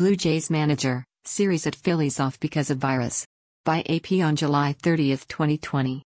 Blue Jays manager, series at Phillies off because of virus. By AP on July 30, 2020.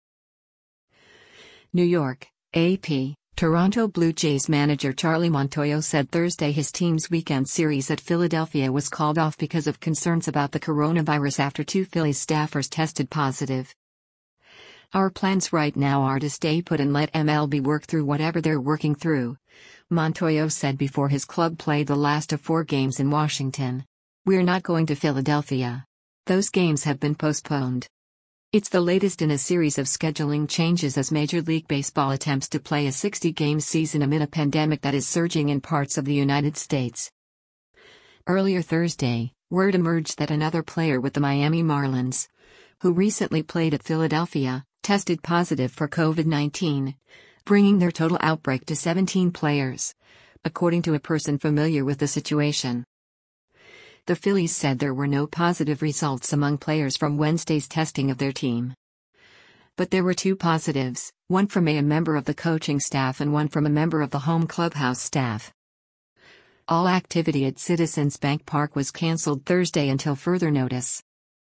New York, AP. Toronto Blue Jays manager Charlie Montoyo said Thursday his team's weekend series at Philadelphia was called off because of concerns about the coronavirus after two Phillies staffers tested positive. "Our plans right now are to stay put and let MLB work through whatever they're working through," Montoyo said before his club played the last of 4 games in Washington. "We're not going to Philadelphia. Those games have been postponed." It's the latest in a series of scheduling changes as Major League Baseball attempts to play a 60-game season amid a pandemic that is surging in parts of the United States. Earlier Thursday, word emerged that another player with the Miami Marlins, who recently played at Philadelphia, tested positive for COVID-19, bringing their total outbreak to 17 players, according to a person familiar with the situation. The Phillies said there were no positive results among players from Wednesday's testing of their team. But there were 2 positives, one from a member of the coaching staff and one from a member of the home clubhouse staff. All activity at Citizens Bank Park was canceled Thursday until further notice.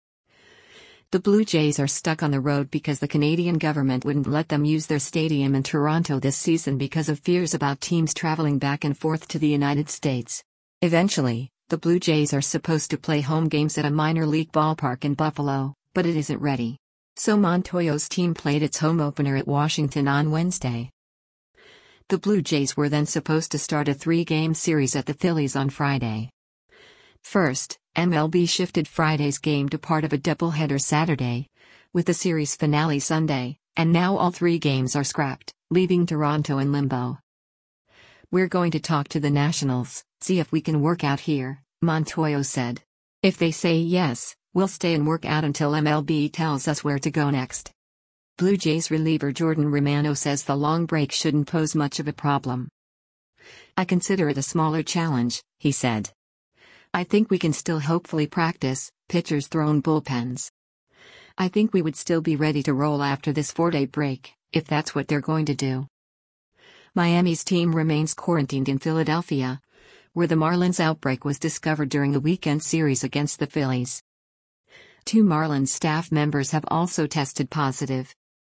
The Blue Jays are stuck on the road because the Canadian government wouldn't let them use their stadium in Toronto this season because of fears about teams traveling back and forth to the United States. Eventually, the Blue Jays are supposed to play home games at a minor league ballpark in Buffalo, but it isn't ready. So Montoyo's team played its home opener at Washington on Wednesday. The Blue Jays were then supposed to start a 3-game series at the Phillies on Friday. First, MLB shifted Friday's game to part of a doubleheader Saturday, with the series finale Sunday, and now all 3 games are scrapped, leaving Toronto in limbo. "We're going to talk to the Nationals, see if we can work out here," Montoyo said. "If they say yes, we'll stay and work out until MLB tells us where to go next." Blue Jays reliever Jordan Romano says the long break shouldn't pose much of a problem. "I consider it a smaller challenge," he said. "I think we can still hopefully practice, pitchers thrown bullpens. I think we would still be ready to roll after this 4-day break, if that's what they're going to do." Miami's team remains quarantined in Philadelphia, where the Marlins outbreak was discovered during the weekend series against the Phillies. 2 Marlins staff members have also tested positive.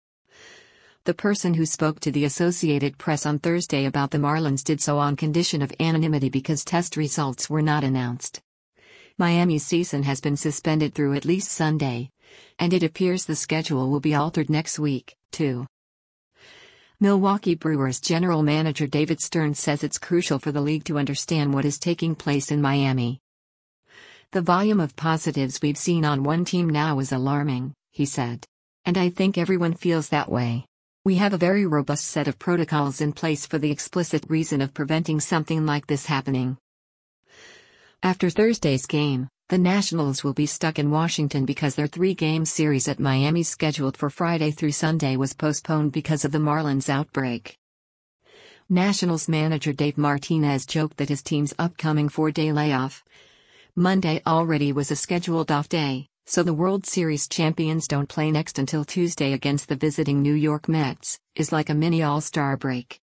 The person who spoke to the Associated Press on Thursday about the Marlins did so on condition of anonymity because test results were not announced. Miami's season has been suspended through at least Sunday, and it appears the schedule will be altered next week, too. Milwaukee Brewers general manager David Stearns says it's crucial for the league to understand what is taking place in Miami. "The volume of positives we've seen on one team now is alarming," he said. "And I think everyone feels that way. We have a very robust set of protocols in place for the explicit reason of preventing something like this happening." After Thursday's game, the Nationals will be stuck in Washington because their 3-game series at Miami scheduled for Friday through Sunday was postponed because of the Marlins outbreak. Nationals manager Dave Martinez joked that his team's upcoming 4-day layoff Monday already was a scheduled off day, so the World Series champions don't play next until Tuesday against the visiting New York Mets, is like a mini All-Star break.